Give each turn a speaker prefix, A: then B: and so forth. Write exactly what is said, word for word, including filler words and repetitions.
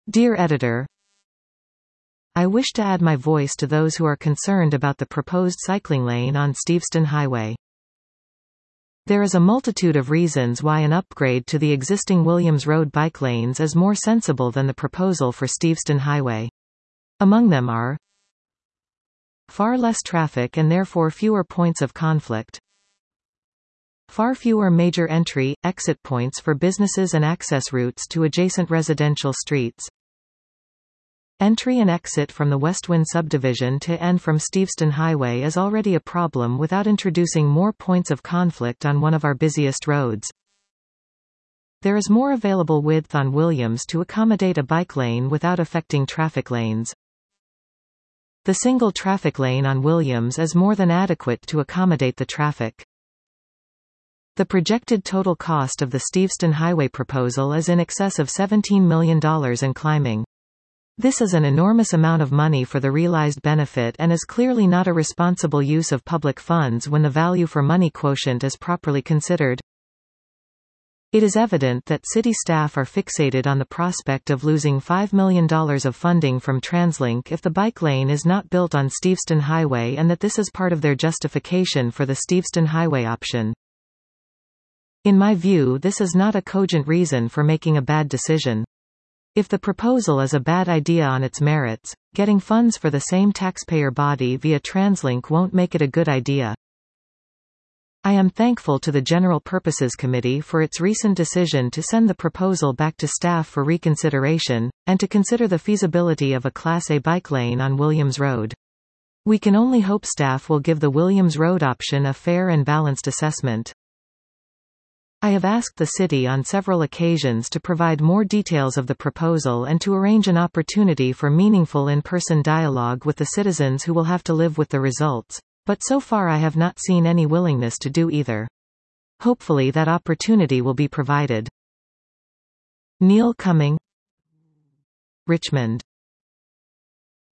A: Dear Editor, I wish to add my voice to those who are concerned about the proposed cycling lane on Steveston Highway. There is a multitude of reasons why an upgrade to the existing Williams Road bike lanes is more sensible than the proposal for Steveston Highway. Among them are far less traffic and therefore fewer points of conflict, far fewer major entry, exit points for businesses and access routes to adjacent residential streets, entry and exit from the Westwind subdivision to and from Steveston Highway is already a problem without introducing more points of conflict on one of our busiest roads. There is more available width on Williams to accommodate a bike lane without affecting traffic lanes. The single traffic lane on Williams is more than adequate to accommodate the traffic. The projected total cost of the Steveston Highway proposal is in excess of seventeen million dollars and climbing. This is an enormous amount of money for the realized benefit and is clearly not a responsible use of public funds when the value for money quotient is properly considered. It is evident that city staff are fixated on the prospect of losing five million dollars of funding from TransLink if the bike lane is not built on Steveston Highway, and that this is part of their justification for the Steveston Highway option. In my view, this is not a cogent reason for making a bad decision. If the proposal is a bad idea on its merits, getting funds for the same taxpayer body via TransLink won't make it a good idea. I am thankful to the General Purposes Committee for its recent decision to send the proposal back to staff for reconsideration, and to consider the feasibility of a Class A bike lane on Williams Road. We can only hope staff will give the Williams Road option a fair and balanced assessment. I have asked the city on several occasions to provide more details of the proposal and to arrange an opportunity for meaningful in-person dialogue with the citizens who will have to live with the results, but so far I have not seen any willingness to do either. Hopefully that opportunity will be provided. Neil Cumming, Richmond.